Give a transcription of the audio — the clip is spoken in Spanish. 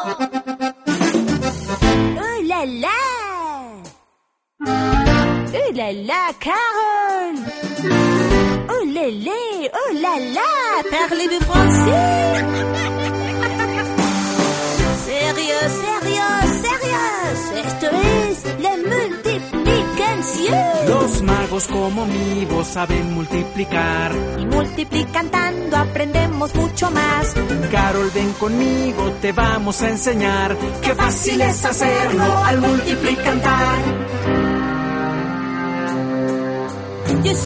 Oh là là! Oh là là, Carole! Oh lélé, oh là là, parlez-vous français? Sérieux, sérieux, sérieux, esto es la multiplicación. Los magos como mi voz saben multiplicar. Y multiplicando aprendemos mucho más. Carol, ven conmigo, te vamos a enseñar. Qué fácil es hacerlo al multiplicar.